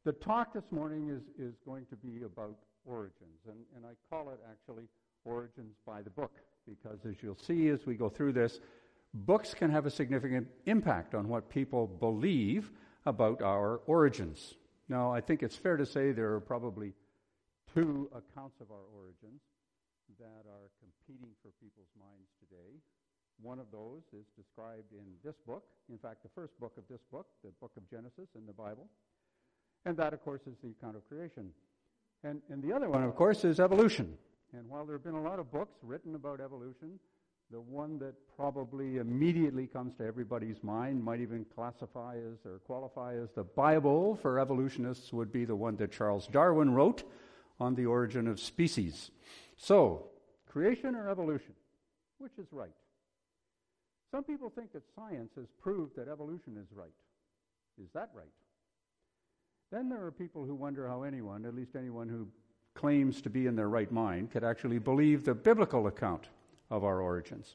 The talk this morning is going to be about origins, and I call it actually Origins by the Book, because as you'll see as we go through this, books can have a significant impact on what people believe about our origins. Now, I think it's fair to say there are probably two accounts of our origins that are competing for people's minds today. One of those is described in this book, in fact, the first book of this book, the book of Genesis in the Bible. And that, of course, is the account of creation. And the other one, of course, is evolution. And while there have been a lot of books written about evolution, the one that probably immediately comes to everybody's mind, might even classify as or qualify as the Bible for evolutionists, would be the one that Charles Darwin wrote on the origin of species. So, creation or evolution? Which is right? Some people think that science has proved that evolution is right. Is that right? Then there are people who wonder how anyone, at least anyone who claims to be in their right mind, could actually believe the biblical account of our origins.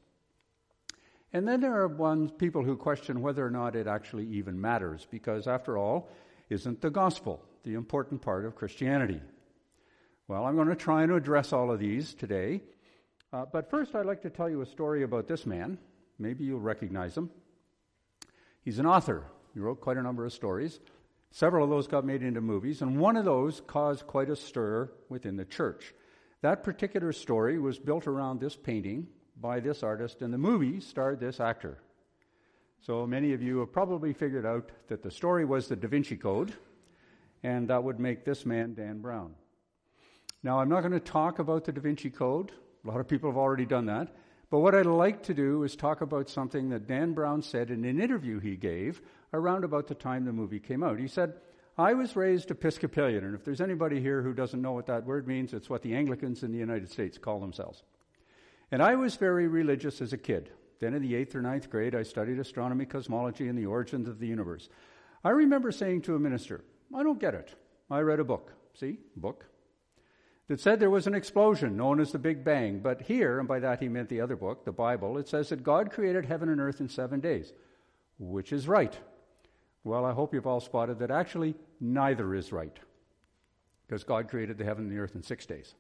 And then there are people who question whether or not it actually even matters, because after all, isn't the gospel the important part of Christianity? Well, I'm going to try and address all of these today. But first I'd like to tell you a story about this man. Maybe you'll recognize him. He's an author. He wrote quite a number of stories. Several of those got made into movies, and one of those caused quite a stir within the church. That particular story was built around this painting by this artist, and the movie starred this actor. So many of you have probably figured out that the story was the Da Vinci Code, and that would make this man Dan Brown. Now, I'm not going to talk about the Da Vinci Code. A lot of people have already done that. But what I'd like to do is talk about something that Dan Brown said in an interview he gave around about the time the movie came out. He said, I was raised Episcopalian, and if there's anybody here who doesn't know what that word means, it's what the Anglicans in the United States call themselves. And I was very religious as a kid. Then in the 8th or 9th grade, I studied astronomy, cosmology, and the origins of the universe. I remember saying to a minister, I don't get it. I read a book. See? Book. That said there was an explosion known as the Big Bang. But here, and by that he meant the other book, the Bible, it says that God created heaven and earth in 7 days. Which is right? Well, I hope you've all spotted that actually neither is right. Because God created the heaven and the earth in 6 days.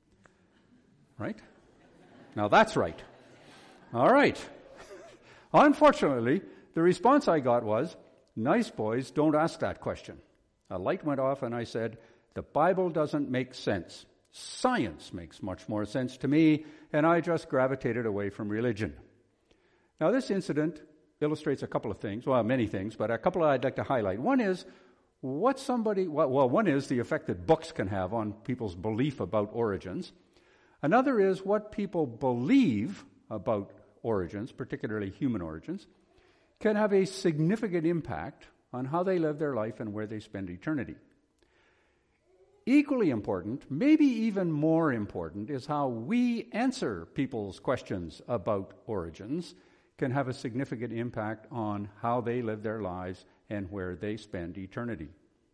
Right? Now that's right. All right. Unfortunately, the response I got was, nice boys, don't ask that question. A light went off and I said, the Bible doesn't make sense. Science makes much more sense to me, and I just gravitated away from religion. Now, this incident illustrates a couple of things, well, many things, but a couple I'd like to highlight. One is one is the effect that books can have on people's belief about origins. Another is what people believe about origins, particularly human origins, can have a significant impact on how they live their life and where they spend eternity. Equally important, maybe even more important, is how we answer people's questions about origins can have a significant impact on how they live their lives and where they spend eternity.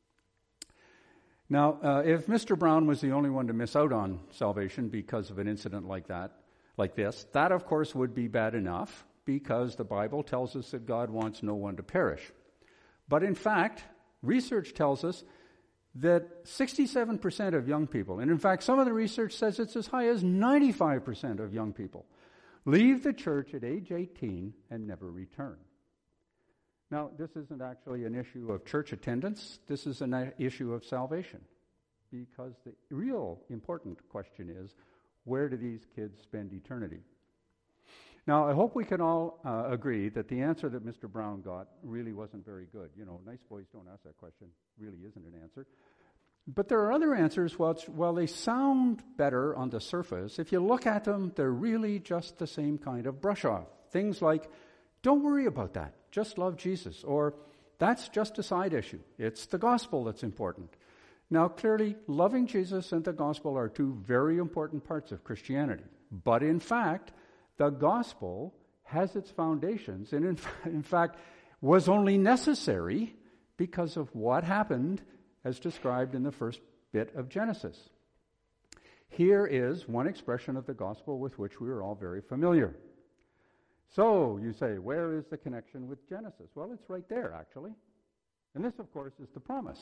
Now, if Mr. Brown was the only one to miss out on salvation because of an incident like this, that of course would be bad enough, because the Bible tells us that God wants no one to perish. But in fact, research tells us that 67% of young people, and in fact some of the research says it's as high as 95% of young people, leave the church at age 18 and never return. Now, this isn't actually an issue of church attendance. This is an issue of salvation, because the real important question is, where do these kids spend eternity? Now, I hope we can all agree that the answer that Mr. Brown got really wasn't very good. You know, nice boys don't ask that question. Really isn't an answer. But there are other answers, while they sound better on the surface, if you look at them, they're really just the same kind of brush off. Things like, don't worry about that, just love Jesus, or that's just a side issue. It's the gospel that's important. Now, clearly, loving Jesus and the gospel are two very important parts of Christianity. But in fact, the gospel has its foundations, and in fact, was only necessary because of what happened as described in the first bit of Genesis. Here is one expression of the gospel with which we are all very familiar. So, you say, where is the connection with Genesis? Well, it's right there, actually. And this, of course, is the promise.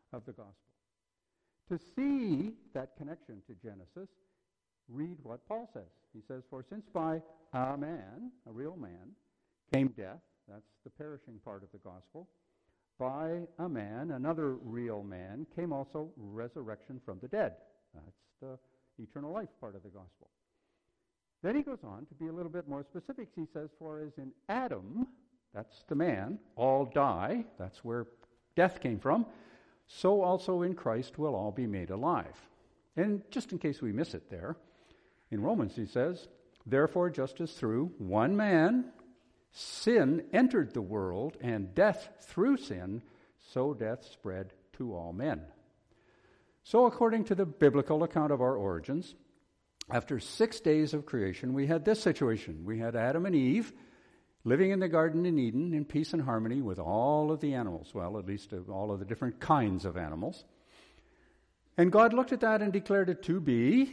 of the gospel. To see that connection to Genesis, read what Paul says. He says, "For since by a man, a real man, came death," that's the perishing part of the gospel, "by a man, another real man, came also resurrection from the dead." That's the eternal life part of the gospel. Then he goes on to be a little bit more specific. He says, "For as in Adam," that's the man, "all die," that's where death came from, "so also in Christ will all be made alive." And just in case we miss it there, in Romans he says, "Therefore, just as through one man sin entered the world, and death through sin, so death spread to all men." So according to the biblical account of our origins, after 6 days of creation, we had this situation. We had Adam and Eve living in the Garden in Eden in peace and harmony with all of the animals, well, at least all of the different kinds of animals. And God looked at that and declared it to be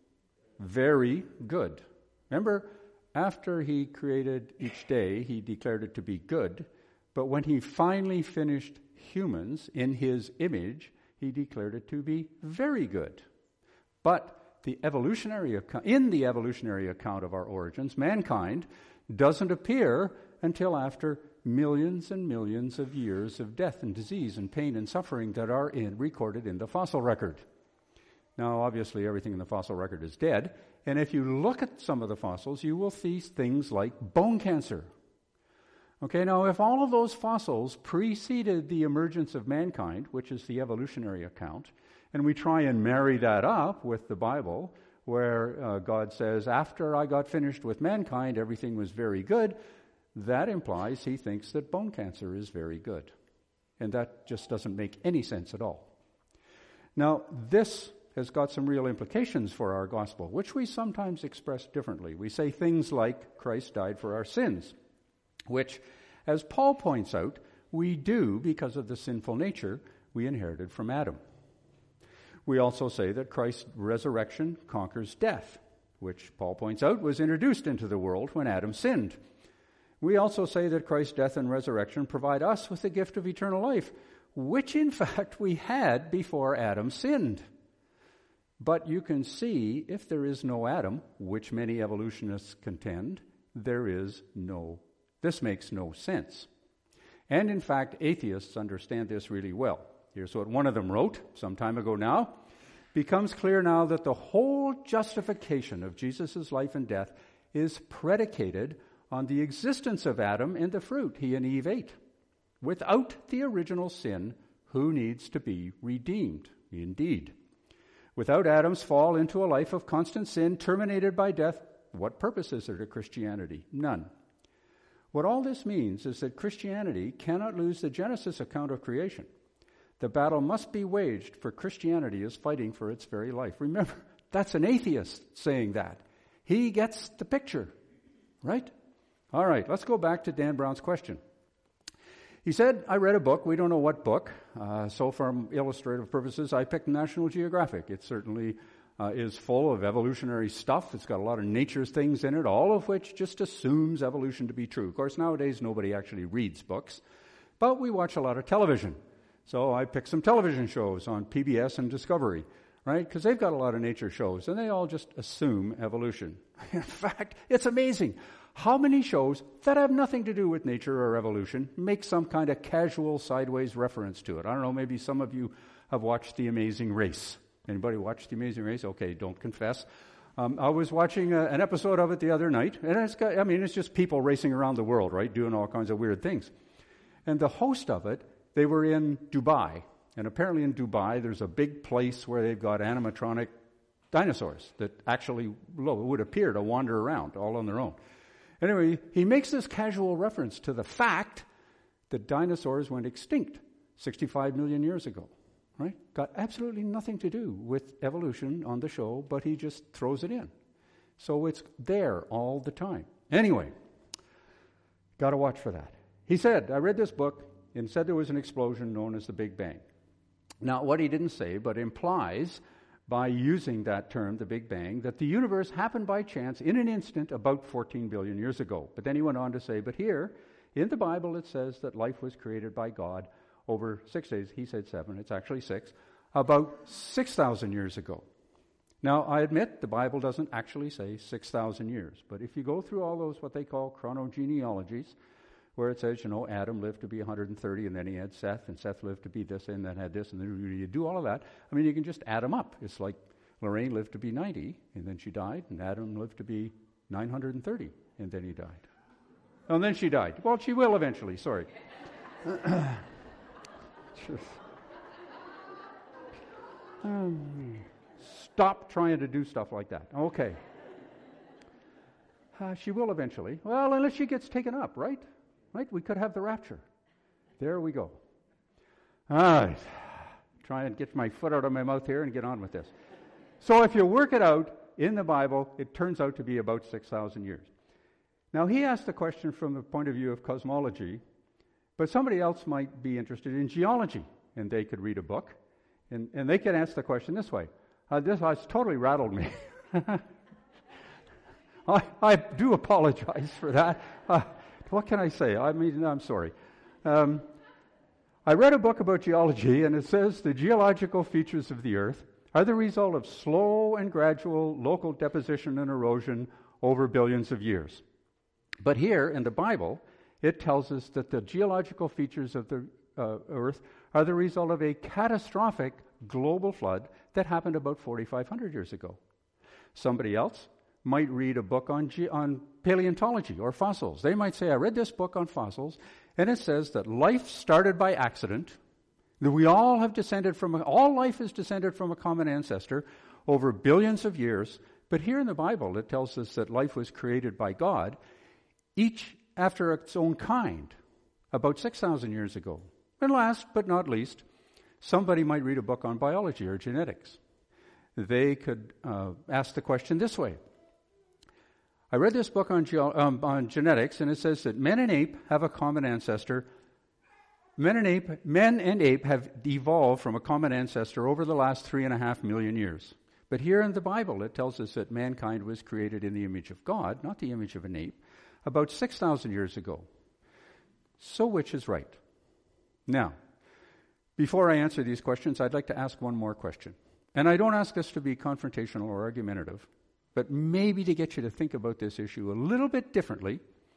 very good. Remember, after he created each day, he declared it to be good. But when he finally finished humans in his image, he declared it to be very good. But in the evolutionary account of our origins, mankind doesn't appear until after millions and millions of years of death and disease and pain and suffering that are recorded in the fossil record. Now, obviously, everything in the fossil record is dead, and if you look at some of the fossils, you will see things like bone cancer. Okay, now, if all of those fossils preceded the emergence of mankind, which is the evolutionary account, and we try and marry that up with the Bible, where God says, "After I got finished with mankind, everything was very good," that implies he thinks that bone cancer is very good. And that just doesn't make any sense at all. Now, this has got some real implications for our gospel, which we sometimes express differently. We say things like, "Christ died for our sins," which, as Paul points out, we do because of the sinful nature we inherited from Adam. We also say that Christ's resurrection conquers death, which Paul points out was introduced into the world when Adam sinned. We also say that Christ's death and resurrection provide us with the gift of eternal life, which in fact we had before Adam sinned. But you can see, if there is no Adam, which many evolutionists contend, this makes no sense. And in fact, atheists understand this really well. Here's what one of them wrote some time ago now. "Becomes clear now that the whole justification of Jesus' life and death is predicated on the existence of Adam and the fruit he and Eve ate. Without the original sin, who needs to be redeemed?" Indeed. Without Adam's fall into a life of constant sin terminated by death, what purpose is there to Christianity? None. What all this means is that Christianity cannot lose the Genesis account of creation. The battle must be waged, for Christianity is fighting for its very life. Remember, that's an atheist saying that. He gets the picture, right? All right, let's go back to Dan Brown's question. He said, "I read a book, we don't know what book, so for illustrative purposes, I picked National Geographic. It certainly is full of evolutionary stuff. It's got a lot of nature's things in it, all of which just assumes evolution to be true. Of course, nowadays nobody actually reads books, but we watch a lot of television. So I picked some television shows on PBS and Discovery, right? Because they've got a lot of nature shows, and they all just assume evolution. In fact, it's amazing how many shows that have nothing to do with nature or evolution make some kind of casual sideways reference to it. I don't know, maybe some of you have watched The Amazing Race. Anybody watch The Amazing Race? Okay, don't confess. I was watching an episode of it the other night, and it's just people racing around the world, right, doing all kinds of weird things. And the host of it, they were in Dubai, and apparently in Dubai there's a big place where they've got animatronic dinosaurs that actually would appear to wander around all on their own. Anyway, he makes this casual reference to the fact that dinosaurs went extinct 65 million years ago, right? Got absolutely nothing to do with evolution on the show, but he just throws it in. So it's there all the time. Anyway, got to watch for that. He said, "I read this book and said there was an explosion known as the Big Bang." Now, what he didn't say, but implies by using that term, the Big Bang, that the universe happened by chance in an instant about 14 billion years ago. But then he went on to say, but here, in the Bible, it says that life was created by God over 6 days. He said 7. It's actually 6. About 6,000 years ago. Now, I admit the Bible doesn't actually say 6,000 years. But if you go through all those what they call chronogenealogies, where it says, Adam lived to be 130, and then he had Seth, and Seth lived to be this, and then had this, and then you do all of that. I mean, you can just add them up. It's like Lorraine lived to be 90, and then she died, and Adam lived to be 930, and then he died. And then she died. Well, she will eventually, sorry. Stop trying to do stuff like that. Okay. She will eventually. Well, unless she gets taken up, right? Right? We could have the rapture. There we go. All right. Try and get my foot out of my mouth here and get on with this. So if you work it out in the Bible, it turns out to be about 6,000 years. Now, he asked the question from the point of view of cosmology, but somebody else might be interested in geology, and they could read a book, and they could ask the question this way. This has totally rattled me. I do apologize for that. What can I say? I mean, I'm sorry. I read a book about geology, and it says the geological features of the Earth are the result of slow and gradual local deposition and erosion over billions of years. But here in the Bible, it tells us that the geological features of the Earth are the result of a catastrophic global flood that happened about 4,500 years ago. Somebody else might read a book on paleontology or fossils. They might say, I read this book on fossils, and it says that life started by accident, that we all have descended from, all life is descended from a common ancestor over billions of years. But here in the Bible, it tells us that life was created by God, each after its own kind, about 6,000 years ago. And last but not least, somebody might read a book on biology or genetics. They could ask the question this way. I read this book on genetics, and it says that men and ape have a common ancestor. Men and ape have evolved from a common ancestor over the last 3.5 million years. But here in the Bible, it tells us that mankind was created in the image of God, not the image of an ape, about 6,000 years ago. So which is right? Now, before I answer these questions, I'd like to ask one more question. And I don't ask this to be confrontational or argumentative, but maybe to get you to think about this issue a little bit differently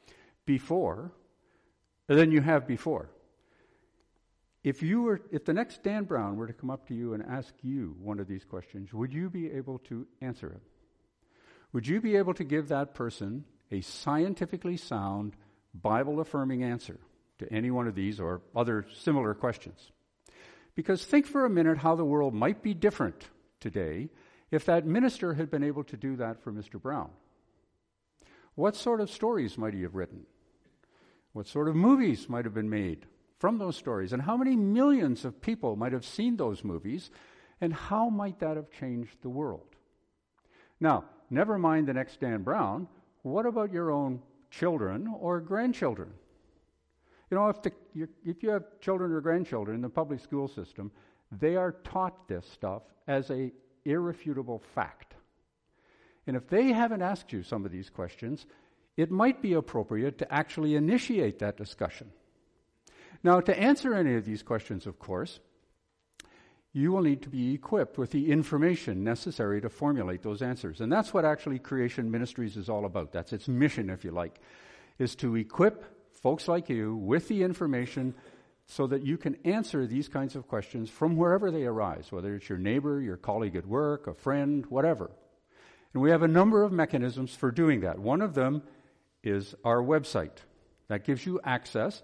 than you have before. If the next Dan Brown were to come up to you and ask you one of these questions, would you be able to answer it? Would you be able to give that person a scientifically sound, Bible-affirming answer to any one of these or other similar questions? Because think for a minute how the world might be different today if that minister had been able to do that for Mr. Brown. What sort of stories might he have written? What sort of movies might have been made from those stories? And how many millions of people might have seen those movies? And how might that have changed the world? Now, never mind the next Dan Brown. What about your own children or grandchildren? You know, if you have children or grandchildren in the public school system, they are taught this stuff as a irrefutable fact. And if they haven't asked you some of these questions, it might be appropriate to actually initiate that discussion. Now, to answer any of these questions, of course, you will need to be equipped with the information necessary to formulate those answers. And that's what actually Creation Ministries is all about. That's its mission, if you like, is to equip folks like you with the information so that you can answer these kinds of questions from wherever they arise, whether it's your neighbor, your colleague at work, a friend, whatever. And we have a number of mechanisms for doing that. One of them is our website. That gives you access,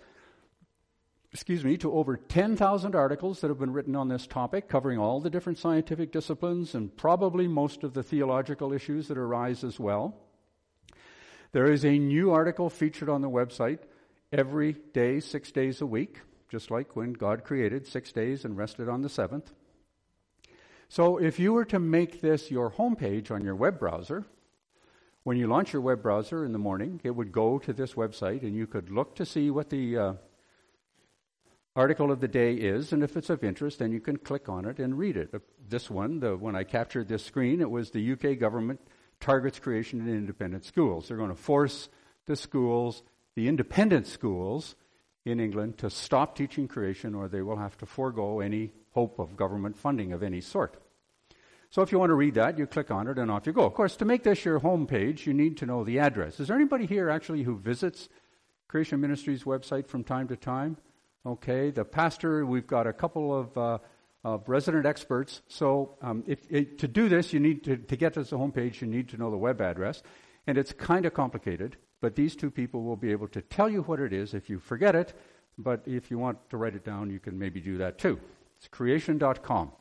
to over 10,000 articles that have been written on this topic, covering all the different scientific disciplines and probably most of the theological issues that arise as well. There is a new article featured on the website every day, 6 days a week, just like when God created 6 days and rested on the seventh. So if you were to make this your homepage on your web browser, when you launch your web browser in the morning, it would go to this website and you could look to see what the article of the day is, and if it's of interest, then you can click on it and read it. This one, when I captured this screen, it was the UK government targets creation in independent schools. They're going to force the independent schools, in England to stop teaching creation, or they will have to forego any hope of government funding of any sort. So if you want to read that, you click on it and off you go. Of course, to make this your home page, you need to know the address. Is there anybody here actually who visits Creation Ministries website from time to time? Okay, the pastor, we've got a couple of resident experts. So to do this, you need to get to the homepage, you need to know the web address. And it's kind of complicated, but these two people will be able to tell you what it is if you forget it. But if you want to write it down, you can maybe do that too. It's creation.com.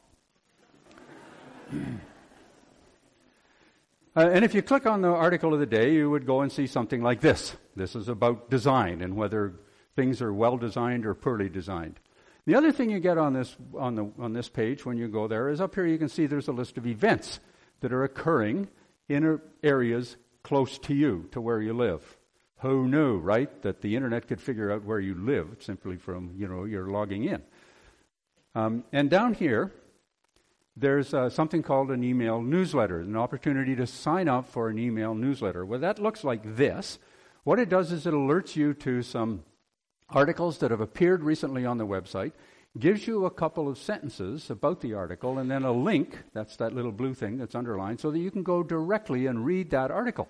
And if you click on the article of the day, you would go and see something like this. This is about design and whether things are well designed or poorly designed. The other thing you get on this page when you go there is up here you can see there's a list of events that are occurring in areas close to you, to where you live. Who knew, right, that the internet could figure out where you live simply from, you're logging in. And down here, there's something called an email newsletter, an opportunity to sign up for an email newsletter. Well, that looks like this. What it does is it alerts you to some articles that have appeared recently on the website, gives you a couple of sentences about the article, and then a link, that's that little blue thing that's underlined, so that you can go directly and read that article.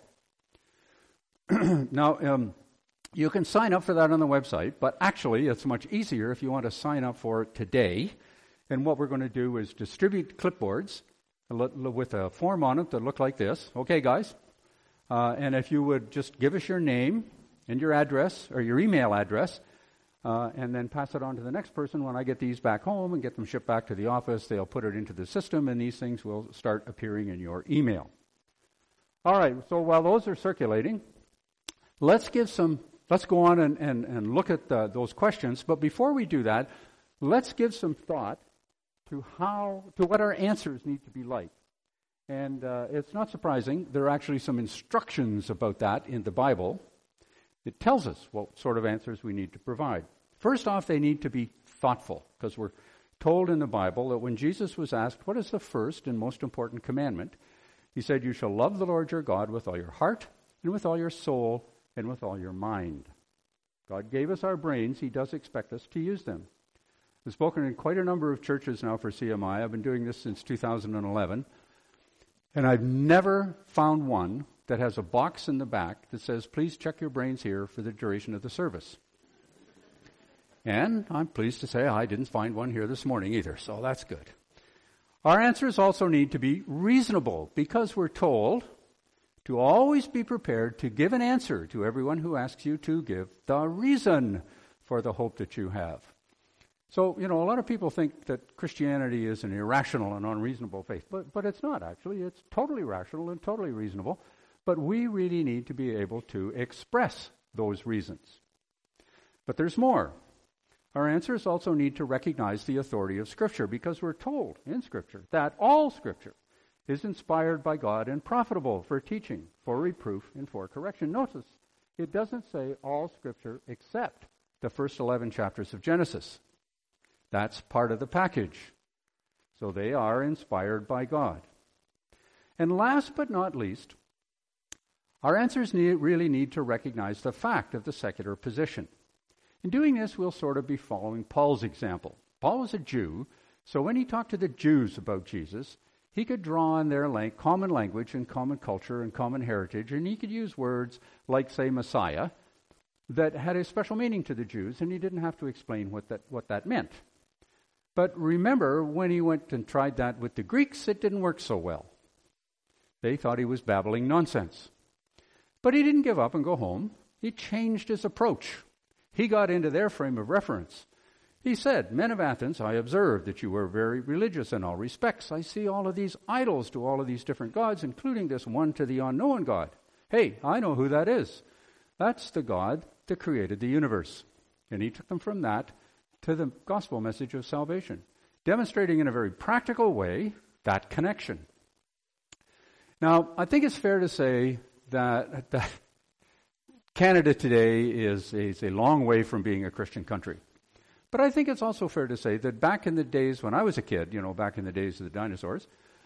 Now, you can sign up for that on the website, but actually it's much easier if you want to sign up for it today. And what we're going to do is distribute clipboards with a form on it that look like this. Okay, guys? And if you would just give us your name and your address, or your email address, and then pass it on to the next person. When I get these back home and get them shipped back to the office, they'll put it into the system, and these things will start appearing in your email. All right, so while those are circulating, let's go on and look at those questions. But before we do that, let's give some thought to what our answers need to be like. And it's not surprising. There are actually some instructions about that in the Bible. It tells us what sort of answers we need to provide. First off, they need to be thoughtful, because we're told in the Bible that when Jesus was asked, what is the first and most important commandment? He said, you shall love the Lord your God with all your heart, and with all your soul, and with all your mind. God gave us our brains. He does expect us to use them. I've spoken in quite a number of churches now for CMI. I've been doing this since 2011. And I've never found one that has a box in the back that says, please check your brains here for the duration of the service. And I'm pleased to say I didn't find one here this morning either, so that's good. Our answers also need to be reasonable, because we're told to always be prepared to give an answer to everyone who asks you to give the reason for the hope that you have. So, a lot of people think that Christianity is an irrational and unreasonable faith, but it's not actually. It's totally rational and totally reasonable. But we really need to be able to express those reasons. But there's more. Our answers also need to recognize the authority of Scripture, because we're told in Scripture that all Scripture is inspired by God and profitable for teaching, for reproof, and for correction. Notice, it doesn't say all Scripture except the first 11 chapters of Genesis. That's part of the package. So they are inspired by God. And last but not least, our answers really need to recognize the fact of the secular position. In doing this, we'll sort of be following Paul's example. Paul was a Jew, so when he talked to the Jews about Jesus, he could draw on their common language and common culture and common heritage, and he could use words like, say, Messiah, that had a special meaning to the Jews, and he didn't have to explain what that meant. But remember, when he went and tried that with the Greeks, it didn't work so well. They thought he was babbling nonsense. But he didn't give up and go home. He changed his approach. He got into their frame of reference. He said, men of Athens, I observe that you are very religious in all respects. I see all of these idols to all of these different gods, including this one to the unknown God. Hey, I know who that is. That's the God that created the universe. And he took them from that to the gospel message of salvation, demonstrating in a very practical way that connection. Now, I think it's fair to say that Canada today is a long way from being a Christian country. But I think it's also fair to say that back in the days when I was a kid, back in the days of the dinosaurs,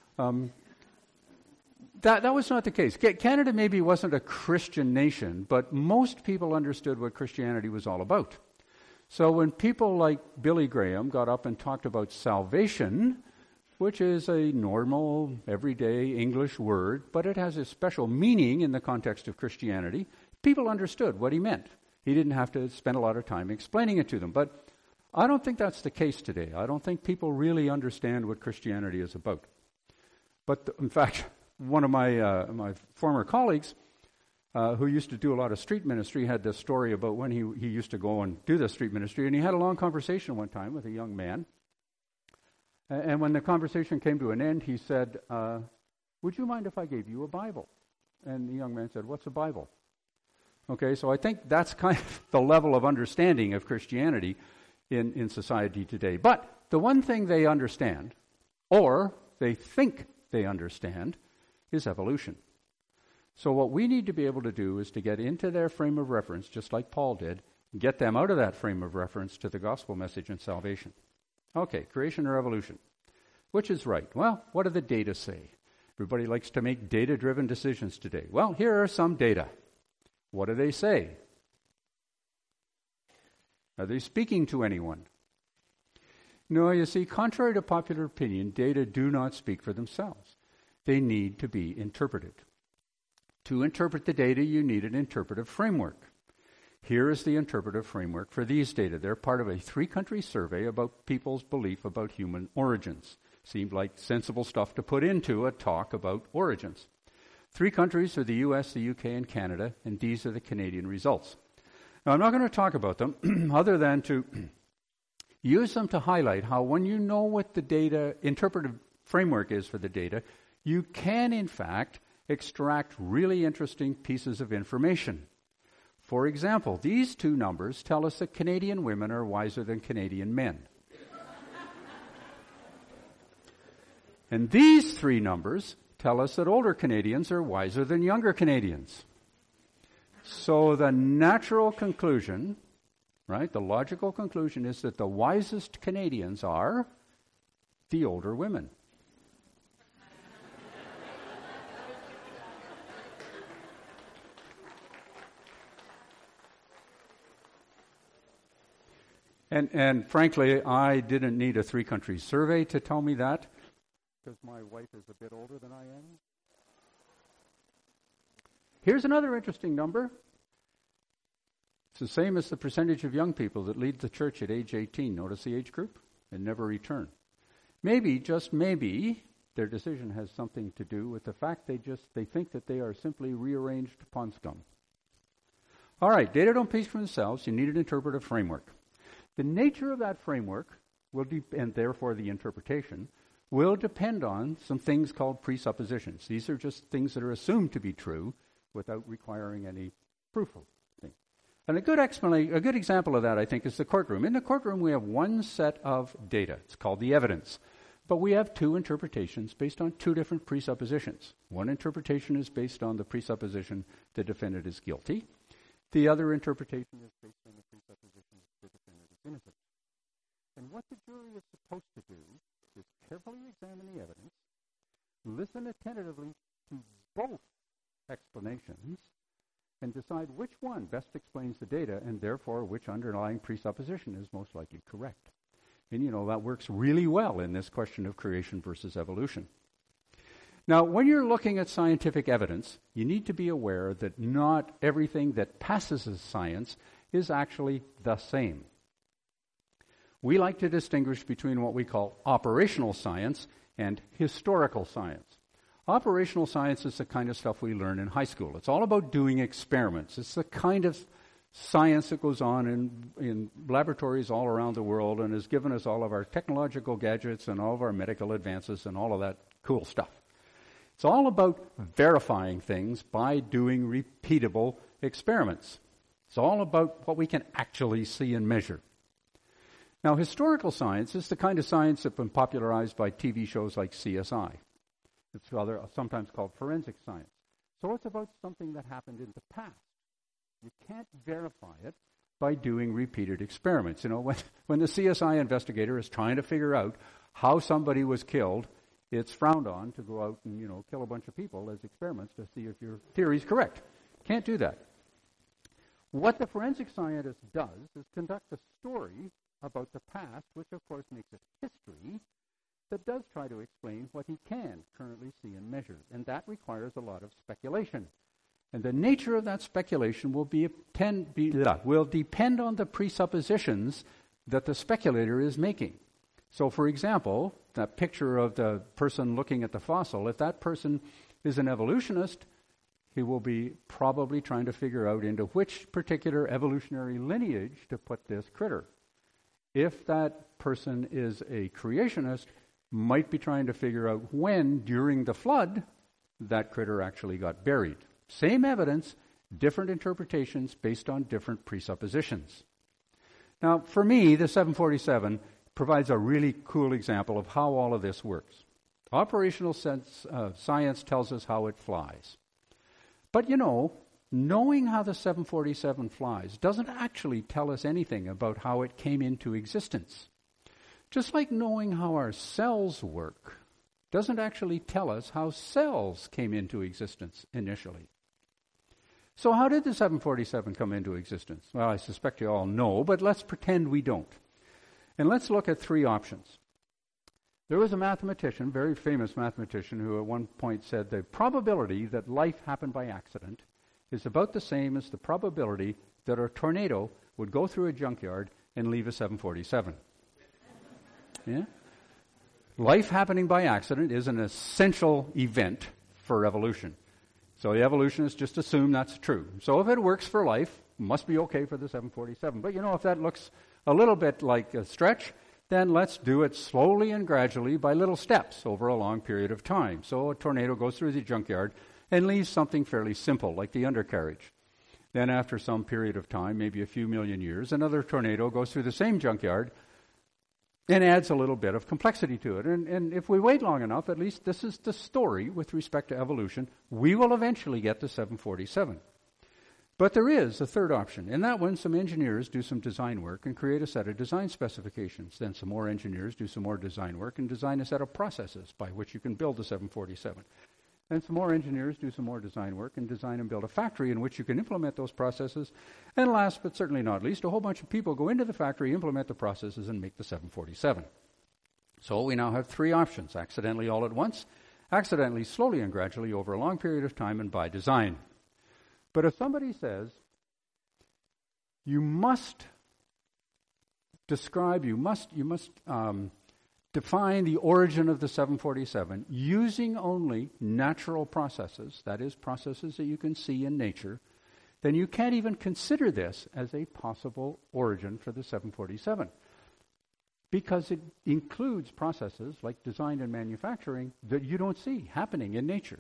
that was not the case. Canada maybe wasn't a Christian nation, but most people understood what Christianity was all about. So when people like Billy Graham got up and talked about salvation, which is a normal, everyday English word, but it has a special meaning in the context of Christianity, people understood what he meant. He didn't have to spend a lot of time explaining it to them. But I don't think that's the case today. I don't think people really understand what Christianity is about. But in fact, one of my former colleagues who used to do a lot of street ministry had this story about when he used to go and do the street ministry, and he had a long conversation one time with a young man. And when the conversation came to an end, he said, would you mind if I gave you a Bible? And the young man said, what's a Bible? Okay, so I think that's kind of the level of understanding of Christianity in society today. But the one thing they understand, or they think they understand, is evolution. So what we need to be able to do is to get into their frame of reference, just like Paul did, get them out of that frame of reference to the gospel message and salvation. Okay, creation or evolution. Which is right? Well, what do the data say? Everybody likes to make data-driven decisions today. Well, here are some data. What do they say? Are they speaking to anyone? No, you see, contrary to popular opinion, data do not speak for themselves. They need to be interpreted. To interpret the data, you need an interpretive framework. Here is the interpretive framework for these data. They're part of a 3-country survey about people's belief about human origins. Seemed like sensible stuff to put into a talk about origins. 3 countries are the US, the UK, and Canada, and these are the Canadian results. Now, I'm not going to talk about them other than to use them to highlight how when you know what the data interpretive framework is for the data, you can, in fact, extract really interesting pieces of information. For example, these 2 numbers tell us that Canadian women are wiser than Canadian men. And these 3 numbers tell us that older Canadians are wiser than younger Canadians. So the natural conclusion, right, the logical conclusion is that the wisest Canadians are the older women. And frankly, I didn't need a 3-country survey to tell me that, because my wife is a bit older than I am. Here's another interesting number. It's the same as the percentage of young people that leave the church at age 18. Notice the age group? And never return. Maybe, just maybe, their decision has something to do with the fact they think that they are simply rearranged pond scum. All right, data don't speak for themselves. You need an interpretive framework. The nature of that framework will and therefore the interpretation will depend on some things called presuppositions. These are just things that are assumed to be true without requiring any proof of things. And a good example of that, I think, is the courtroom. In the courtroom, we have one set of data. It's called the evidence. But we have 2 interpretations based on 2 different presuppositions. One interpretation is based on the presupposition the defendant is guilty. The other interpretation is based on the presupposition the defendant is innocent. And what the jury is supposed to do is carefully examine the evidence, listen attentively to both explanations, and decide which one best explains the data, and therefore which underlying presupposition is most likely correct. And you know, that works really well in this question of creation versus evolution. Now, when you're looking at scientific evidence, you need to be aware that not everything that passes as science is actually the same. We like to distinguish between what we call operational science and historical science. Operational science is the kind of stuff we learn in high school. It's all about doing experiments. It's the kind of science that goes on in laboratories all around the world and has given us all of our technological gadgets and all of our medical advances and all of that cool stuff. It's all about verifying things by doing repeatable experiments. It's all about what we can actually see and measure. Now, historical science is the kind of science that's been popularized by TV shows like CSI. It's sometimes called forensic science. So it's about something that happened in the past. You can't verify it by doing repeated experiments. You know, when the CSI investigator is trying to figure out how somebody was killed, it's frowned on to go out and, kill a bunch of people as experiments to see if your theory is correct. Can't do that. What the forensic scientist does is conduct a story about the past, which of course makes it history, that does try to explain what he can currently see and measure. And that requires a lot of speculation. And the nature of that speculation will depend on the presuppositions that the speculator is making. So, for example, that picture of the person looking at the fossil, if that person is an evolutionist, he will be probably trying to figure out into which particular evolutionary lineage to put this critter. If that person is a creationist, might be trying to figure out when, during the flood, that critter actually got buried. Same evidence, different interpretations based on different presuppositions. Now, for me, the 747 provides a really cool example of how all of this works. Operational science tells us how it flies. But knowing how the 747 flies doesn't actually tell us anything about how it came into existence. Just like knowing how our cells work doesn't actually tell us how cells came into existence initially. So how did the 747 come into existence? Well, I suspect you all know, but let's pretend we don't. And let's look at three options. There was a mathematician, very famous mathematician, who at one point said the probability that life happened by accident is about the same as the probability that a tornado would go through a junkyard and leave a 747. Yeah? Life happening by accident is an essential event for evolution. So the evolutionists just assume that's true. So if it works for life, it must be okay for the 747. But if that looks a little bit like a stretch, then let's do it slowly and gradually by little steps over a long period of time. So a tornado goes through the junkyard and leaves something fairly simple, like the undercarriage. Then after some period of time, maybe a few million years, another tornado goes through the same junkyard and adds a little bit of complexity to it. And if we wait long enough, at least this is the story with respect to evolution, we will eventually get to 747. But there is a third option. In that one, some engineers do some design work and create a set of design specifications. Then some more engineers do some more design work and design a set of processes by which you can build the 747. Then some more engineers do some more design work and design and build a factory in which you can implement those processes. And last but certainly not least, a whole bunch of people go into the factory, implement the processes, and make the 747. So we now have three options: accidentally all at once, accidentally slowly and gradually over a long period of time, and by design. But if somebody says, you must describe, you must define the origin of the 747 using only natural processes, that is, processes that you can see in nature, then you can't even consider this as a possible origin for the 747, because it includes processes like design and manufacturing that you don't see happening in nature.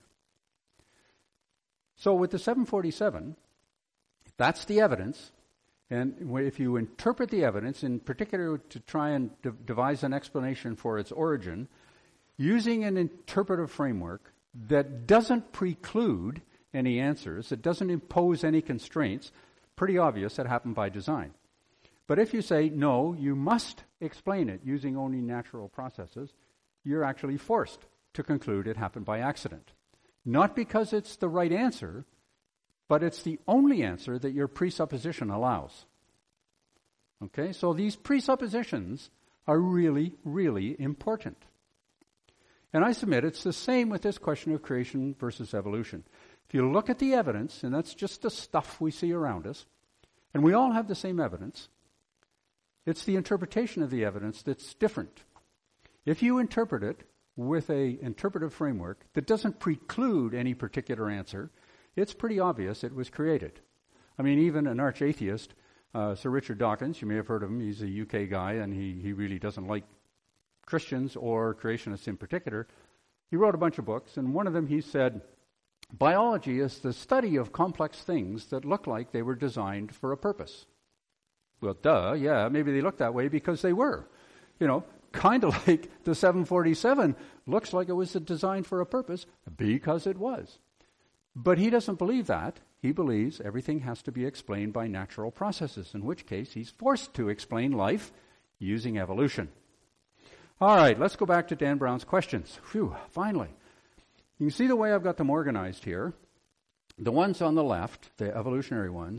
So with the 747, that's the evidence. And if you interpret the evidence, in particular to try and devise an explanation for its origin, using an interpretive framework that doesn't preclude any answers, it doesn't impose any constraints, pretty obvious it happened by design. But if you say, no, you must explain it using only natural processes, you're actually forced to conclude it happened by accident. Not because it's the right answer, but it's the only answer that your presupposition allows. Okay, so these presuppositions are really, really important. And I submit it's the same with this question of creation versus evolution. If you look at the evidence, and that's just the stuff we see around us, and we all have the same evidence, it's the interpretation of the evidence that's different. If you interpret it with an interpretive framework that doesn't preclude any particular answer, it's pretty obvious it was created. I mean, even an arch-atheist, Sir Richard Dawkins, you may have heard of him, he's a UK guy, and he really doesn't like Christians or creationists in particular. He wrote a bunch of books, and one of them he said, biology is the study of complex things that look like they were designed for a purpose. Well, duh, yeah, maybe they look that way because they were. Kind of like the 747 looks like it was designed for a purpose because it was. But he doesn't believe that. He believes everything has to be explained by natural processes, in which case he's forced to explain life using evolution. All right, let's go back to Dan Brown's questions. Phew, finally. You can see the way I've got them organized here. The ones on the left, the evolutionary ones,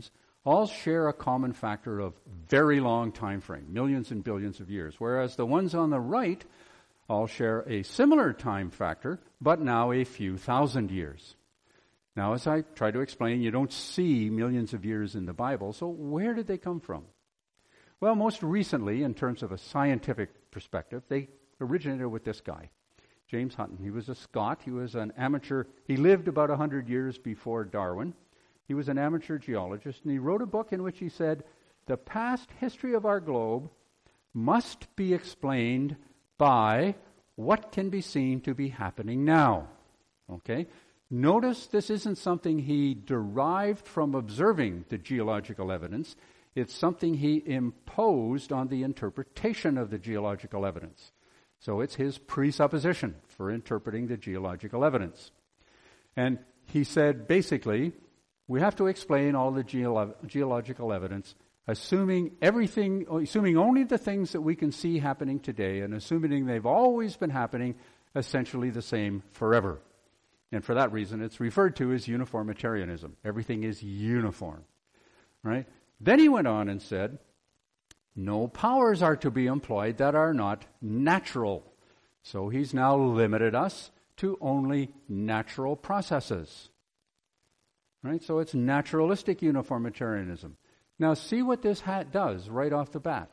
all share a common factor of very long time frame, millions and billions of years, whereas the ones on the right all share a similar time factor, but now a few thousand years. Now, as I try to explain, you don't see millions of years in the Bible, so where did they come from? Well, most recently, in terms of a scientific perspective, they originated with this guy, James Hutton. He was a Scot. He was an amateur. He lived about 100 years before Darwin. He was an amateur geologist, and he wrote a book in which he said, the past history of our globe must be explained by what can be seen to be happening now. Okay? Notice this isn't something he derived from observing the geological evidence. It's something he imposed on the interpretation of the geological evidence. So it's his presupposition for interpreting the geological evidence. And he said, basically, we have to explain all the geological evidence, assuming only the things that we can see happening today, and assuming they've always been happening essentially the same forever. And for that reason, it's referred to as uniformitarianism. Everything is uniform. Right? Then he went on and said, no powers are to be employed that are not natural. So he's now limited us to only natural processes. Right? So it's naturalistic uniformitarianism. Now see what this does right off the bat.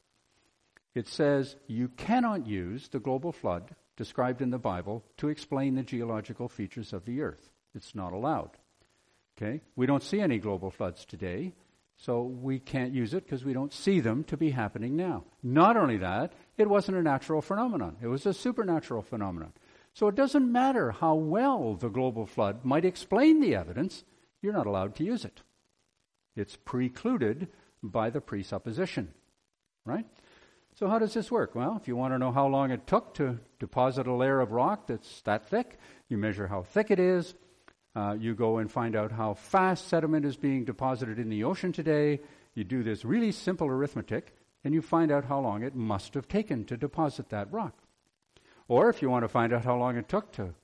It says you cannot use the global flood described in the Bible to explain the geological features of the earth. It's not allowed. Okay? We don't see any global floods today, so we can't use it because we don't see them to be happening now. Not only that, it wasn't a natural phenomenon. It was a supernatural phenomenon. So it doesn't matter how well the global flood might explain the evidence, you're not allowed to use it. It's precluded by the presupposition. Right? So how does this work? Well, if you want to know how long it took to deposit a layer of rock that's that thick, you measure how thick it is. You go and find out how fast sediment is being deposited in the ocean today. You do this really simple arithmetic, and you find out how long it must have taken to deposit that rock. Or if you want to find out how long it took to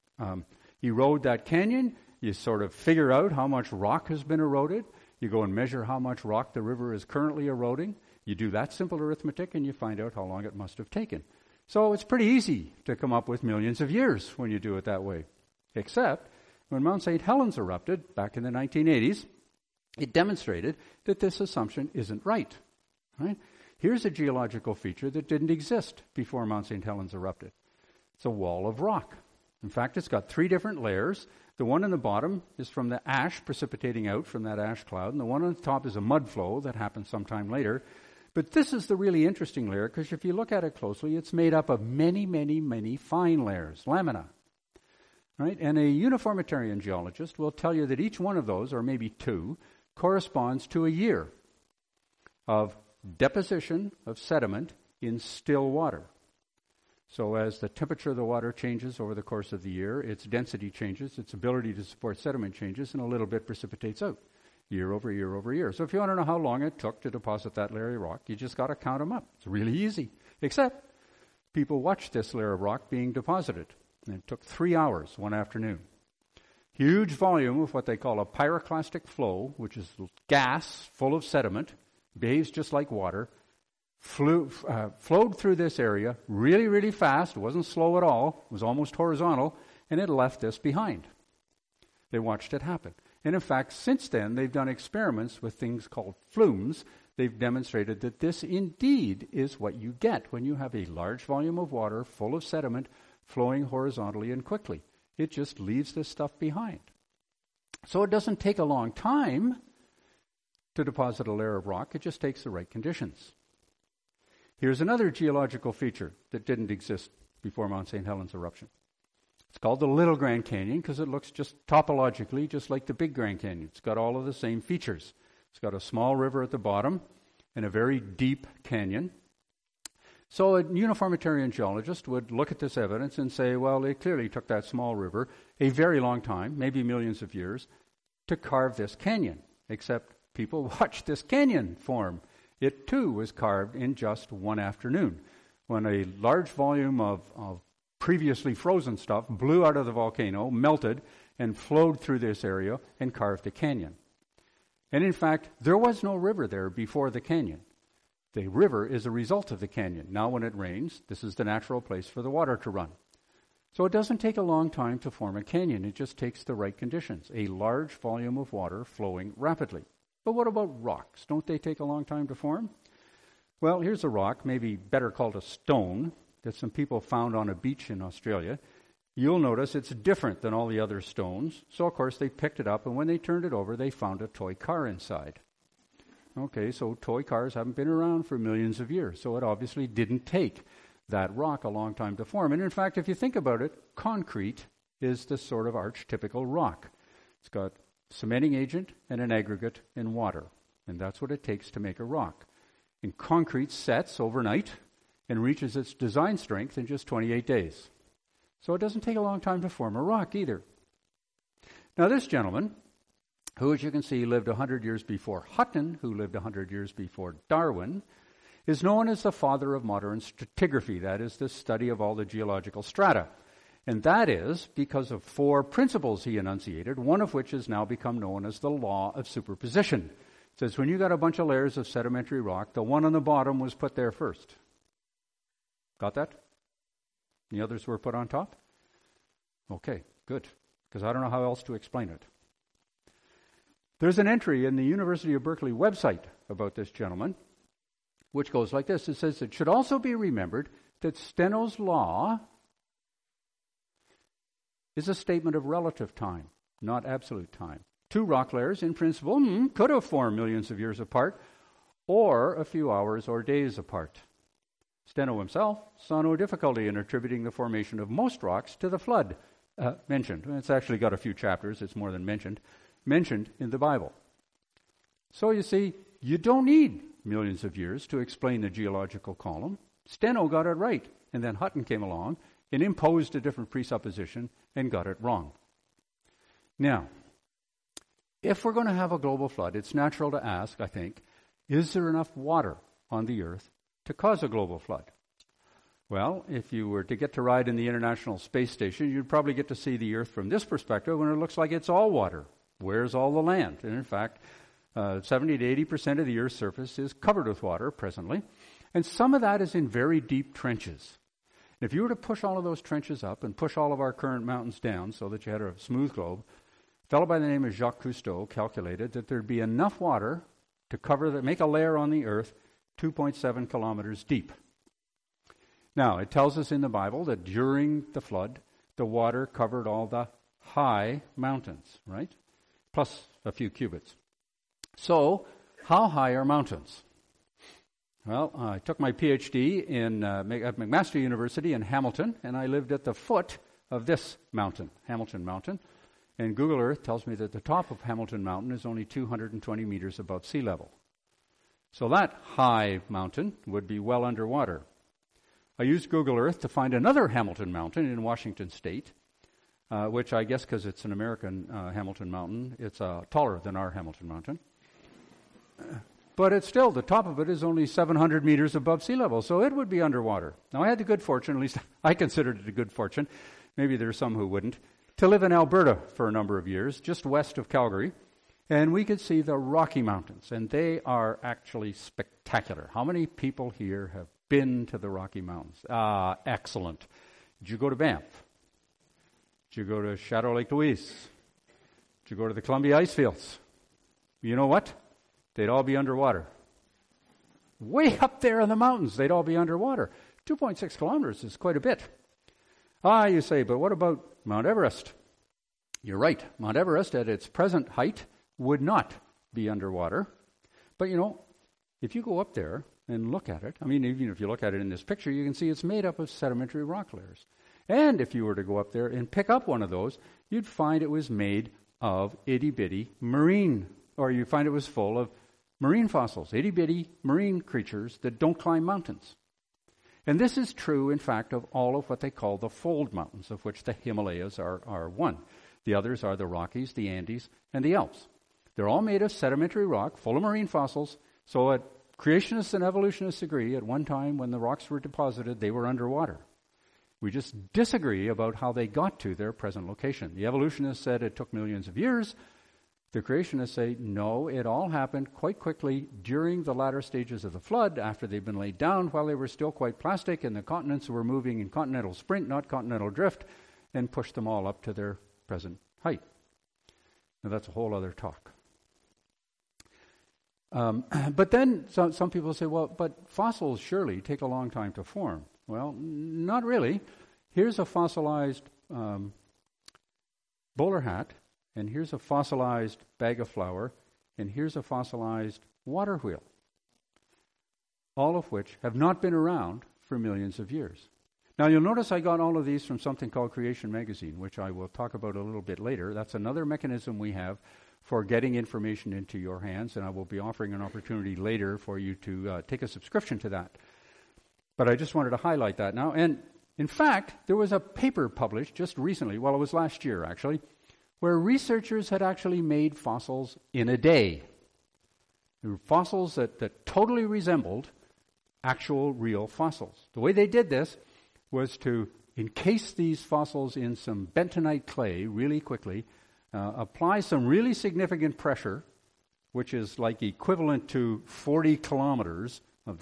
erode that canyon, you sort of figure out how much rock has been eroded. You go and measure how much rock the river is currently eroding. You do that simple arithmetic, and you find out how long it must have taken. So it's pretty easy to come up with millions of years when you do it that way. Except when Mount St. Helens erupted back in the 1980s, it demonstrated that this assumption isn't right. Right? Here's a geological feature that didn't exist before Mount St. Helens erupted. It's a wall of rock. In fact, it's got 3 different layers. The one on the bottom is from the ash precipitating out from that ash cloud, and the one on the top is a mud flow that happened sometime later. But this is the really interesting layer, because if you look at it closely, it's made up of many, many, many fine layers, lamina. Right? And a uniformitarian geologist will tell you that each one of those, or maybe 2, corresponds to a year of deposition of sediment in still water. So as the temperature of the water changes over the course of the year, its density changes, its ability to support sediment changes, and a little bit precipitates out year over year over year. So if you want to know how long it took to deposit that layer of rock, you just got to count them up. It's really easy. Except people watched this layer of rock being deposited. And it took 3 hours one afternoon. Huge volume of what they call a pyroclastic flow, which is gas full of sediment, behaves just like water, flowed through this area really, really fast. It wasn't slow at all. It was almost horizontal, and it left this behind. They watched it happen. And in fact, since then, they've done experiments with things called flumes. They've demonstrated that this indeed is what you get when you have a large volume of water full of sediment flowing horizontally and quickly. It just leaves this stuff behind. So it doesn't take a long time to deposit a layer of rock. It just takes the right conditions. Here's another geological feature that didn't exist before Mount St. Helens eruption. It's called the Little Grand Canyon because it looks just topologically just like the Big Grand Canyon. It's got all of the same features. It's got a small river at the bottom and a very deep canyon. So a uniformitarian geologist would look at this evidence and say, well, it clearly took that small river a very long time, maybe millions of years, to carve this canyon. Except people watched this canyon form. It too was carved in just one afternoon, when a large volume of previously frozen stuff blew out of the volcano, melted, and flowed through this area and carved the canyon. And in fact, there was no river there before the canyon. The river is a result of the canyon. Now when it rains, this is the natural place for the water to run. So it doesn't take a long time to form a canyon. It just takes the right conditions, a large volume of water flowing rapidly. But what about rocks? Don't they take a long time to form? Well, here's a rock, maybe better called a stone, that some people found on a beach in Australia. You'll notice it's different than all the other stones. So, of course, they picked it up, and when they turned it over, they found a toy car inside. Okay, so toy cars haven't been around for millions of years, so it obviously didn't take that rock a long time to form. And in fact, if you think about it, concrete is this sort of archetypical rock. It's got cementing agent and an aggregate in water, and that's what it takes to make a rock. And concrete sets overnight and reaches its design strength in just 28 days. So it doesn't take a long time to form a rock either. Now this gentleman, who as you can see lived 100 years before Hutton, who lived 100 years before Darwin, is known as the father of modern stratigraphy. That is the study of all the geological strata. And that is because of 4 principles he enunciated, one of which has now become known as the law of superposition. It says when you got a bunch of layers of sedimentary rock, the one on the bottom was put there first. Got that? The others were put on top? Okay, good. Because I don't know how else to explain it. There's an entry in the University of Berkeley website about this gentleman, which goes like this. It says, it should also be remembered that Steno's law is a statement of relative time, not absolute time. 2 rock layers, in principle, could have formed millions of years apart, or a few hours or days apart. Steno himself saw no difficulty in attributing the formation of most rocks to the flood mentioned. It's actually got a few chapters, it's more than mentioned in the Bible. So you see, you don't need millions of years to explain the geological column. Steno got it right, and then Hutton came along and imposed a different presupposition and got it wrong. Now, if we're going to have a global flood, it's natural to ask, I think, is there enough water on the earth to cause a global flood? Well, if you were to get to ride in the International Space Station, you'd probably get to see the Earth from this perspective when it looks like it's all water. Where's all the land? And in fact, 70 to 80% of the Earth's surface is covered with water presently, and some of that is in very deep trenches. And if you were to push all of those trenches up and push all of our current mountains down so that you had a smooth globe, a fellow by the name of Jacques Cousteau calculated that there'd be enough water to make a layer on the Earth 2.7 kilometers deep. Now, it tells us in the Bible that during the flood, the water covered all the high mountains, right? Plus a few cubits. So, how high are mountains? Well, I took my PhD at McMaster University in Hamilton, and I lived at the foot of this mountain, Hamilton Mountain. And Google Earth tells me that the top of Hamilton Mountain is only 220 meters above sea level. So that high mountain would be well underwater. I used Google Earth to find another Hamilton Mountain in Washington State, which I guess because it's an American Hamilton Mountain, it's taller than our Hamilton Mountain. But it's still, the top of it is only 700 meters above sea level, so it would be underwater. Now, I had the good fortune, at least I considered it a good fortune, maybe there's some who wouldn't, to live in Alberta for a number of years, just west of Calgary, and we could see the Rocky Mountains, and they are actually spectacular. How many people here have been to the Rocky Mountains? Excellent. Did you go to Banff? Did you go to Chateau Lake Louise? Did you go to the Columbia Icefields? You know what? They'd all be underwater. Way up there in the mountains, they'd all be underwater. 2.6 kilometers is quite a bit. You say, but what about Mount Everest? You're right. Mount Everest, at its present height, would not be underwater. But, if you go up there and look at it, even if you look at it in this picture, you can see it's made up of sedimentary rock layers. And if you were to go up there and pick up one of those, you'd find it was made of itty-bitty you'd find it was full of marine fossils, itty-bitty marine creatures that don't climb mountains. And this is true, in fact, of all of what they call the fold mountains, of which the Himalayas are one. The others are the Rockies, the Andes, and the Alps. They're all made of sedimentary rock, full of marine fossils, so creationists and evolutionists agree at one time when the rocks were deposited, they were underwater. We just disagree about how they got to their present location. The evolutionists said it took millions of years. The creationists say, no, it all happened quite quickly during the latter stages of the flood, after they'd been laid down while they were still quite plastic, and the continents were moving in continental sprint, not continental drift, and pushed them all up to their present height. Now, that's a whole other talk. But then some people say, well, but fossils surely take a long time to form. Well, not really. Here's a fossilized bowler hat, and here's a fossilized bag of flour, and here's a fossilized water wheel, all of which have not been around for millions of years. Now, you'll notice I got all of these from something called Creation Magazine, which I will talk about a little bit later. That's another mechanism we have for getting information into your hands, and I will be offering an opportunity later for you to take a subscription to that. But I just wanted to highlight that now. And in fact, there was a paper published just recently, well, it was last year actually, where researchers had actually made fossils in a day. There were fossils that totally resembled actual real fossils. The way they did this was to encase these fossils in some bentonite clay really quickly, apply some really significant pressure, which is like equivalent to 40 kilometers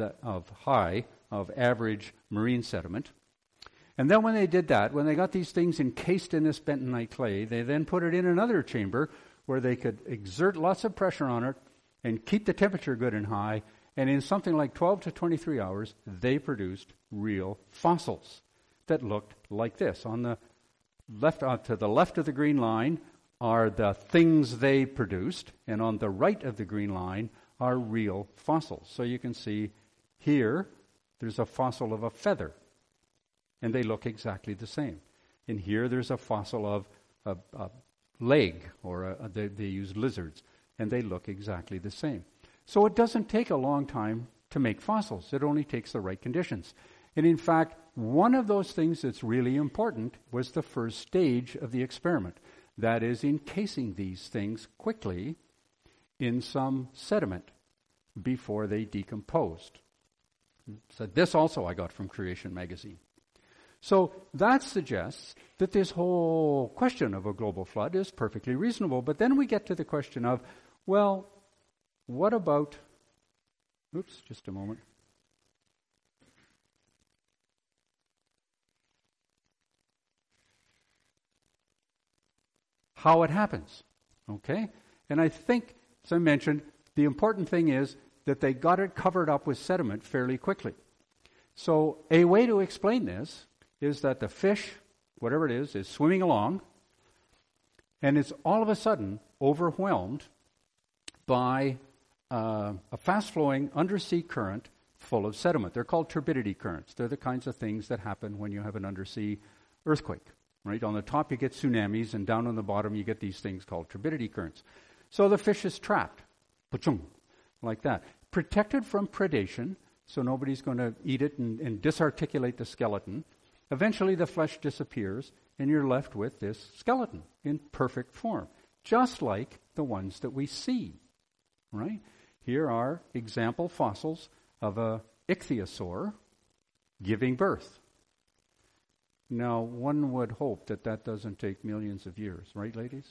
of average marine sediment. And then when they did that, when they got these things encased in this bentonite clay, they then put it in another chamber where they could exert lots of pressure on it and keep the temperature good and high. And in something like 12 to 23 hours, they produced real fossils that looked like this. On the left, to the left of the green line are the things they produced, and on the right of the green line are real fossils. So you can see here, there's a fossil of a feather, and they look exactly the same. And here there's a fossil of a leg, or they use lizards, and they look exactly the same. So it doesn't take a long time to make fossils. It only takes the right conditions. And in fact, one of those things that's really important was the first stage of the experiment. That is, encasing these things quickly in some sediment before they decomposed. So this also I got from Creation Magazine. So that suggests that this whole question of a global flood is perfectly reasonable. But then we get to the question of, well, what about, just a moment. How it happens, okay? And I think, as I mentioned, the important thing is that they got it covered up with sediment fairly quickly. So a way to explain this is that the fish, whatever it is swimming along, and it's all of a sudden overwhelmed by a fast-flowing undersea current full of sediment. They're called turbidity currents. They're the kinds of things that happen when you have an undersea earthquake. Right? On the top you get tsunamis, and down on the bottom you get these things called turbidity currents. So the fish is trapped, like that. Protected from predation, so nobody's going to eat it and disarticulate the skeleton. Eventually the flesh disappears, and you're left with this skeleton in perfect form, just like the ones that we see. Right? Here are example fossils of a ichthyosaur giving birth. Now, one would hope that doesn't take millions of years, right, ladies?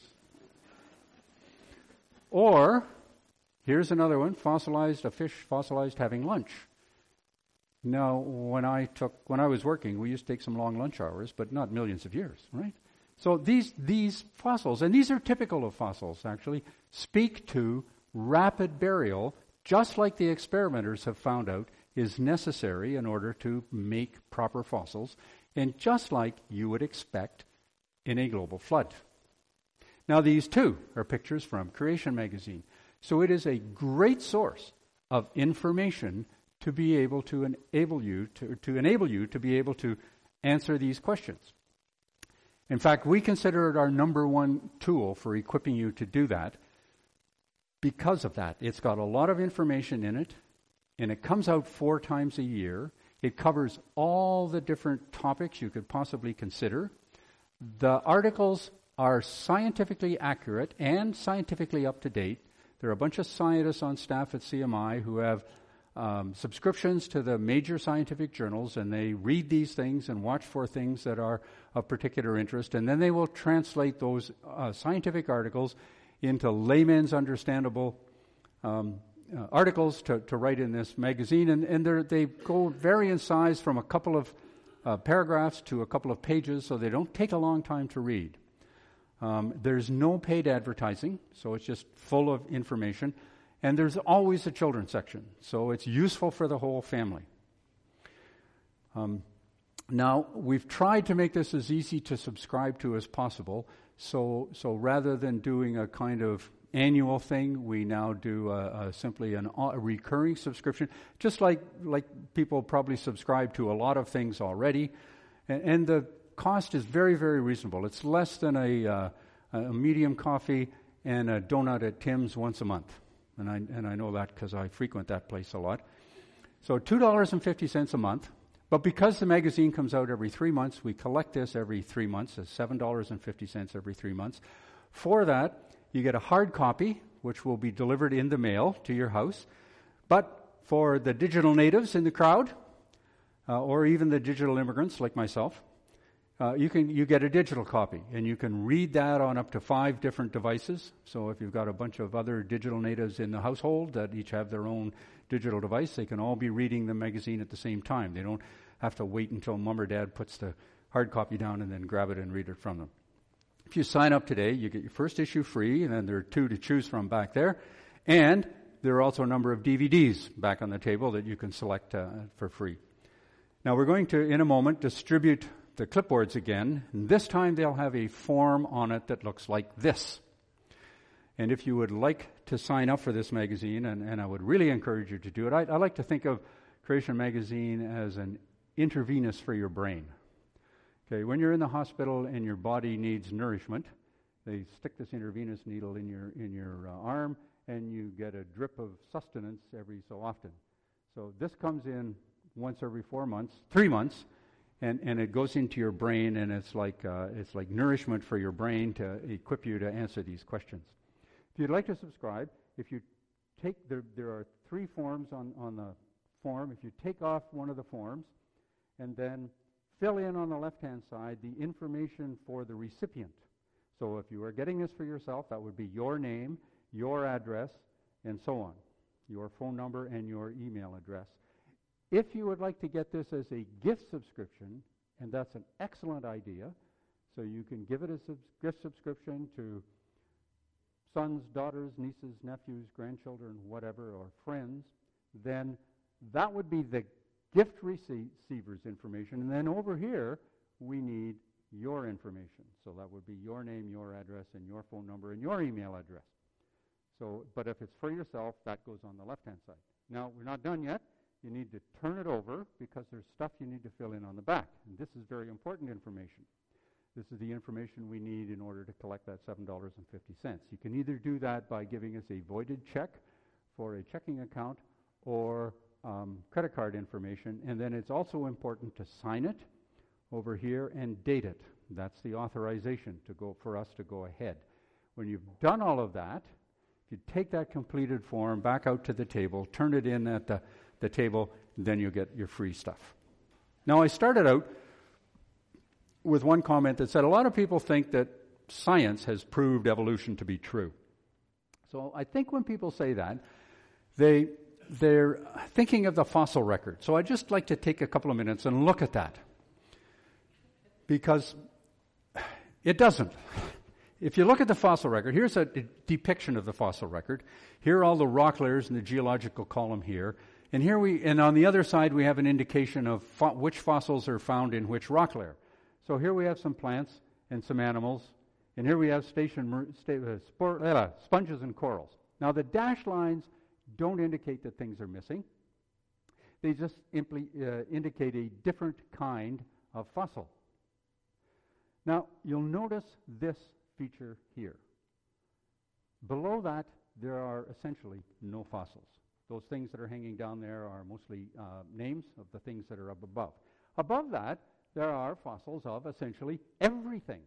Or, here's another one, a fish fossilized having lunch. Now, when I was working, we used to take some long lunch hours, but not millions of years, right? So these fossils, and these are typical of fossils, actually, speak to rapid burial, just like the experimenters have found out is necessary in order to make proper fossils, and just like you would expect in a global flood. Now, these two are pictures from Creation Magazine. So it is a great source of information to be able to enable you to be able to answer these questions. In fact, we consider it our number one tool for equipping you to do that because of that. It's got a lot of information in it, and it comes out 4 times a year. It covers all the different topics you could possibly consider. The articles are scientifically accurate and scientifically up to date. There are a bunch of scientists on staff at CMI who have subscriptions to the major scientific journals, and they read these things and watch for things that are of particular interest, and then they will translate those scientific articles into layman's understandable articles to write in this magazine, and they go vary in size from a couple of paragraphs to a couple of pages, so they don't take a long time to read. There's no paid advertising, so it's just full of information, and there's always a children's section, so it's useful for the whole family. Now, we've tried to make this as easy to subscribe to as possible, so rather than doing a kind of annual thing, we now do simply a recurring subscription, just like people probably subscribe to a lot of things already, and the cost is very, very reasonable. It's less than a medium coffee and a donut at Tim's once a month, and I know that because I frequent that place a lot. So $2.50 a month. But because the magazine comes out every 3 months, we collect this every 3 months, as $7.50 every 3 months. For that, you get a hard copy, which will be delivered in the mail to your house. But for the digital natives in the crowd, or even the digital immigrants like myself, you get a digital copy, and you can read that on up to 5 different devices. So if you've got a bunch of other digital natives in the household that each have their own digital device, they can all be reading the magazine at the same time. They don't have to wait until mom or dad puts the hard copy down and then grab it and read it from them. If you sign up today, you get your first issue free, and then there are 2 to choose from back there. And there are also a number of DVDs back on the table that you can select for free. Now we're going to, in a moment, distribute the clipboards again. And this time they'll have a form on it that looks like this. And if you would like to sign up for this magazine, and I would really encourage you to do it, I like to think of Creation Magazine as an intravenous for your brain. Okay, when you're in the hospital and your body needs nourishment, they stick this intravenous needle in your arm, and you get a drip of sustenance every so often. So this comes in once every 3 months, and it goes into your brain, and it's like nourishment for your brain to equip you to answer these questions. If you'd like to subscribe, if you take there are 3 forms on the form. If you take off one of the forms and then fill in on the left-hand side the information for the recipient. So if you are getting this for yourself, that would be your name, your address, and so on, your phone number and your email address. If you would like to get this as a gift subscription, and that's an excellent idea, so you can give it as a gift subscription to sons, daughters, nieces, nephews, grandchildren, whatever, or friends, then that would be the gift receiver's information. And then over here, we need your information. So that would be your name, your address, and your phone number, and your email address. So, but if it's for yourself, that goes on the left-hand side. Now, we're not done yet. You need to turn it over because there's stuff you need to fill in on the back. And this is very important information. This is the information we need in order to collect that $7.50. You can either do that by giving us a voided check for a checking account or credit card information. And then it's also important to sign it over here and date it. That's the authorization for us to go ahead. When you've done all of that, if you take that completed form back out to the table, turn it in at the table, then you get your free stuff. Now, I started out with one comment that said a lot of people think that science has proved evolution to be true. So I think when people say that, they're thinking of the fossil record. So I'd just like to take a couple of minutes and look at that. Because it doesn't. If you look at the fossil record, here's a depiction of the fossil record. Here are all the rock layers in the geological column here. And on the other side, we have an indication of which fossils are found in which rock layer. So here we have some plants and some animals. And here we have sponges and corals. Now, the dashed lines don't indicate that things are missing. They just indicate a different kind of fossil. Now, you'll notice this feature here. Below that, there are essentially no fossils. Those things that are hanging down there are mostly names of the things that are up above. Above that, there are fossils of essentially everything.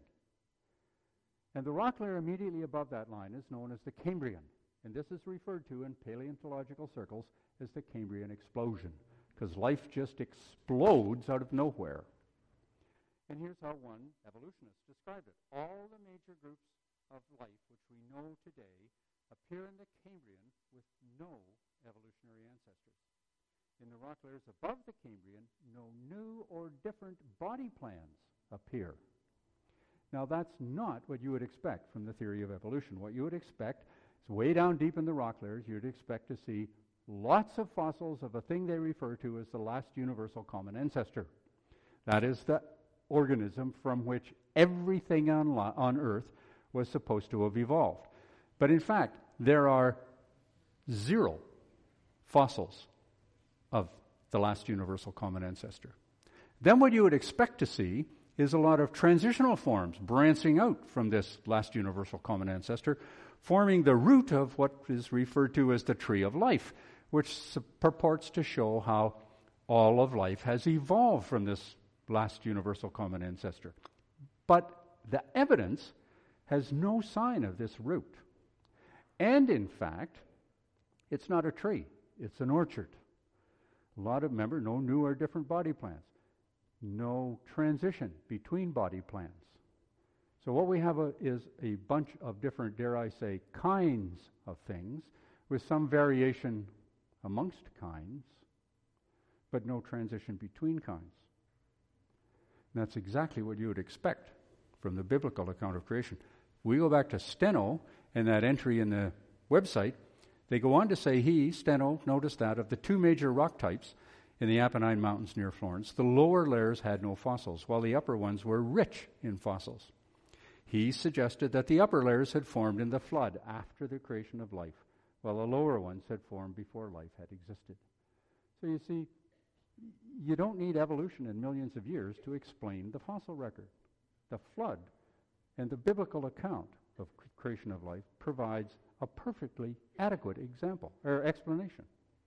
And the rock layer immediately above that line is known as the Cambrian. And this is referred to in paleontological circles as the Cambrian explosion, because life just explodes out of nowhere. And here's how one evolutionist described it. All the major groups of life which we know today appear in the Cambrian with no evolutionary ancestors. In the rock layers above the Cambrian, no new or different body plans appear. Now, that's not what you would expect from the theory of evolution. What you would expect is way down deep in the rock layers, you'd expect to see lots of fossils of a thing they refer to as the last universal common ancestor. That is the organism from which everything on Earth was supposed to have evolved. But in fact, there are 0 fossils of the last universal common ancestor. Then what you would expect to see is a lot of transitional forms branching out from this last universal common ancestor, forming the root of what is referred to as the tree of life, which purports to show how all of life has evolved from this last universal common ancestor. But the evidence has no sign of this root. And in fact, it's not a tree, it's an orchard. Remember, no new or different body plans. No transition between body plans. So what we have is a bunch of different, dare I say, kinds of things with some variation amongst kinds, but no transition between kinds. And that's exactly what you would expect from the biblical account of creation. We go back to Steno and that entry in the website. They go on to say Steno, noticed that of the 2 major rock types in the Apennine Mountains near Florence, the lower layers had no fossils, while the upper ones were rich in fossils. He suggested that the upper layers had formed in the flood after the creation of life, while the lower ones had formed before life had existed. So you see, you don't need evolution in millions of years to explain the fossil record. The flood and the biblical account of creation of life provides a perfectly adequate example or explanation.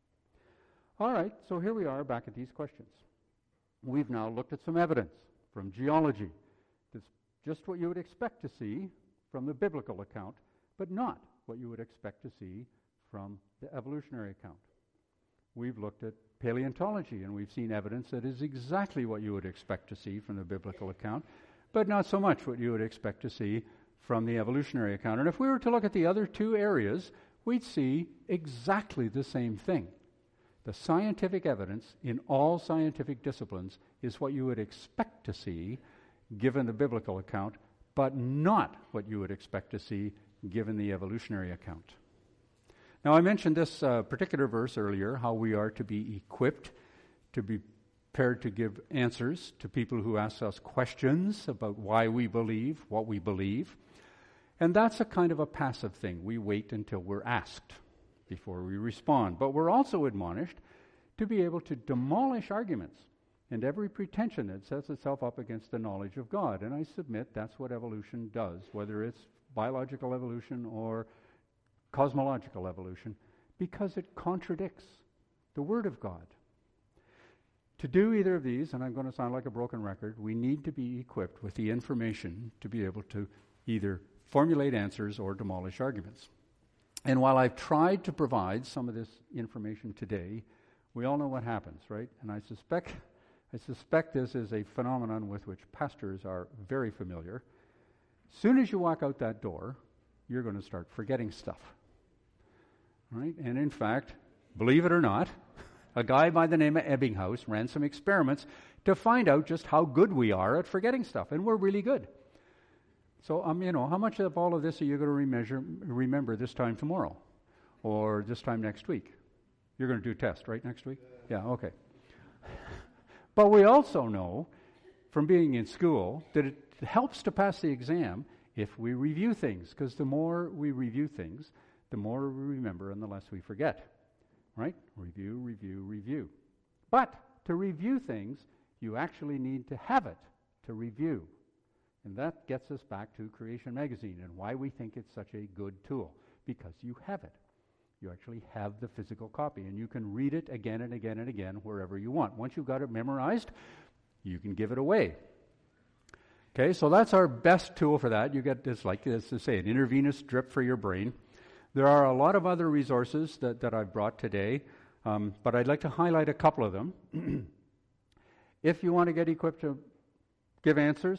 All right, so here we are back at these questions. We've now looked at some evidence from geology. That's just what you would expect to see from the biblical account, but not what you would expect to see from the evolutionary account. We've looked at paleontology, and we've seen evidence that is exactly what you would expect to see from the biblical account, but not so much what you would expect to see from the evolutionary account. And if we were to look at the other 2 areas, we'd see exactly the same thing. The scientific evidence in all scientific disciplines is what you would expect to see given the biblical account, but not what you would expect to see given the evolutionary account. Now, I mentioned this particular verse earlier, how we are to be equipped, to be prepared to give answers to people who ask us questions about why we believe what we believe. And that's a kind of a passive thing. We wait until we're asked before we respond. But we're also admonished to be able to demolish arguments and every pretension that sets itself up against the knowledge of God. And I submit that's what evolution does, whether it's biological evolution or cosmological evolution, because it contradicts the Word of God. To do either of these, and I'm going to sound like a broken record, we need to be equipped with the information to be able to either formulate answers or demolish arguments. And while I've tried to provide some of this information today, we all know what happens, right? And I suspect this is a phenomenon with which pastors are very familiar. As soon as you walk out that door, you're going to start forgetting stuff, right? And in fact, believe it or not, a guy by the name of Ebbinghaus ran some experiments to find out just how good we are at forgetting stuff, and we're really good. So, how much of all of this are you going to remember this time tomorrow or this time next week? You're going to do a test, right, next week? Yeah, okay. But we also know from being in school that it helps to pass the exam if we review things, because the more we review things, the more we remember and the less we forget, right? Review, review, review. But to review things, you actually need to have it to review. And that gets us back to Creation Magazine and why we think it's such a good tool, because you have it. You actually have the physical copy, and you can read it again and again and again wherever you want. Once you've got it memorized, you can give it away. Okay, so that's our best tool for that. You get this, like this to say, an intravenous drip for your brain. There are a lot of other resources that I've brought today, but I'd like to highlight a couple of them. If you want to get equipped to give answers,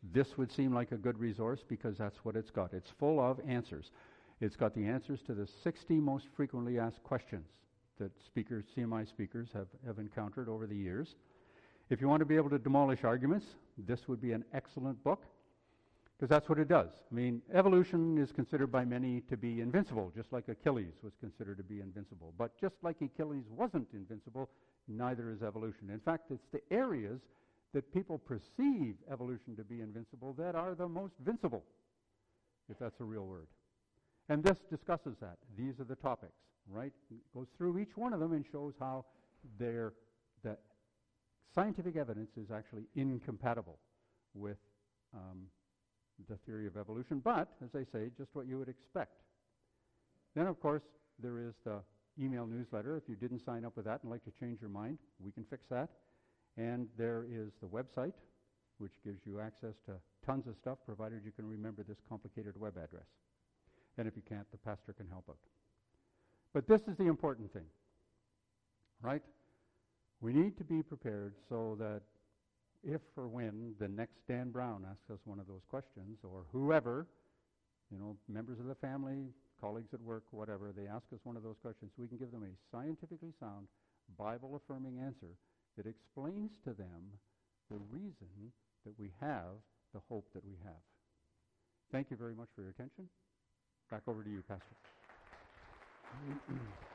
this would seem like a good resource because that's what it's got. It's full of answers. It's got the answers to the 60 most frequently asked questions that speakers, CMI speakers have encountered over the years. If you want to be able to demolish arguments, this would be an excellent book, because that's what it does. I mean, evolution is considered by many to be invincible, just like Achilles was considered to be invincible. But just like Achilles wasn't invincible, neither is evolution. In fact, it's the areas that people perceive evolution to be invincible that are the most vincible, if that's a real word. And this discusses that. These are the topics, right? It goes through each one of them and shows how the scientific evidence is actually incompatible with the theory of evolution, but, as I say, just what you would expect. Then, of course, there is the email newsletter. If you didn't sign up with that and like to change your mind, we can fix that. And there is the website, which gives you access to tons of stuff, provided you can remember this complicated web address. And if you can't, the pastor can help out. But this is the important thing, right? We need to be prepared so that if or when the next Dan Brown asks us one of those questions, or whoever, members of the family, colleagues at work, whatever, they ask us one of those questions, we can give them a scientifically sound, Bible-affirming answer that explains to them the reason that we have the hope that we have. Thank you very much for your attention. Back over to you, Pastor.